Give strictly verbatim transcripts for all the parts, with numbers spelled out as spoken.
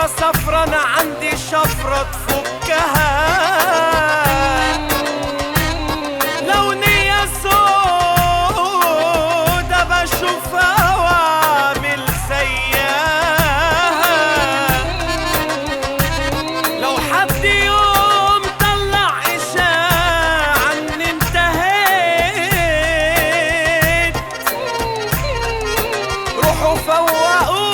شفرة صفرة انا عندي شفرة تفكها، لو نية سودا بشوفها واعمل زيها، لو حد يوم طلع اشاعة ان انتهيت روحوا فوقوا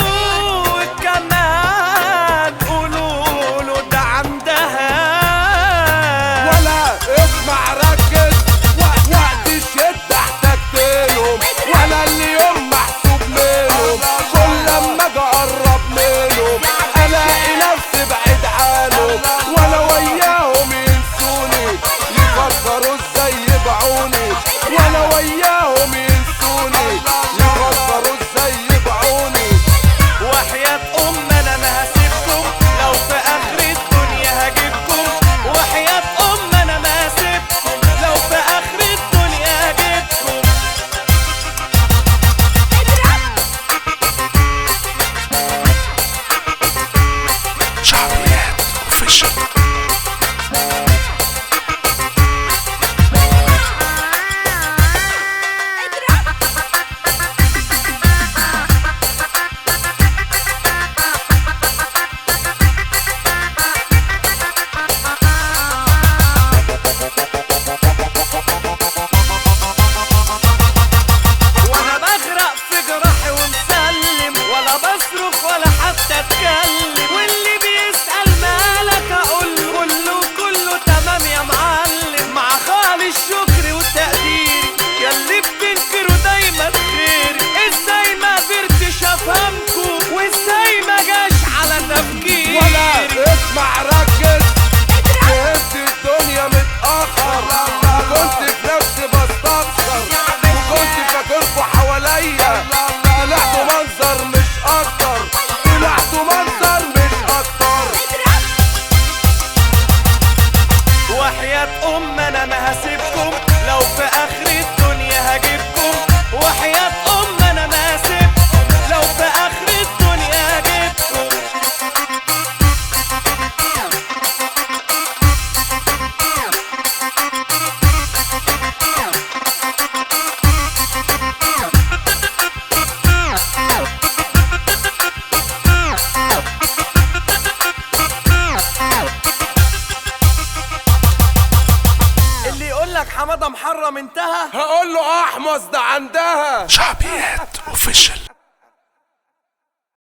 كمان قولوا له ده عندها. ولا اسمع ركز وقت الشدة احتجتلهم، ولا اليوم محسوب منهم، كل لما اجي اقرب منهم الاقي نفسي بعيد عنهم، ولا وياهم ينسوني يفكروا ازاي يبعوني، ولا وياهم ينسوني يفكروا ازاي يبعوني. وحياة أم أنا ما هسيبكم، لو في آخر الدنيا هجيبكم، وحياة أم أنا ما هسيبكم، لو في آخر الدنيا هجيبكم. شعبيات اوفيشال. وأنا بغرق في جراحي ومسلم، ولا بصرخ ولا حتى أتكلم، واللي بيسأل مالك أقول له كله كله تمام يا معلم، مع خالي الشكر والتقدير ياللي بتنكروا دايما خيري. ازاي ما قدرتش افهمكوا وازاي ما جاش على تفكيري. ولا اسمع ركز فهمت الدنيا متأخر، كنت في نفسي بستخسر وكنت فاكركوا حواليا، طلعتوا منظر مش اكتر، طلعتوا منظر مش اكتر. وحياة أم أنا ما هسيبكم، لو في آخر الدنيا هجيبكم، وحياة أم أنا ما هسيبكم، لو في آخر الدنيا هجيبكم. اللي يقولك حمادة محرم انتهى هقول له احمص ده عندها. شعبيات اوفيشال.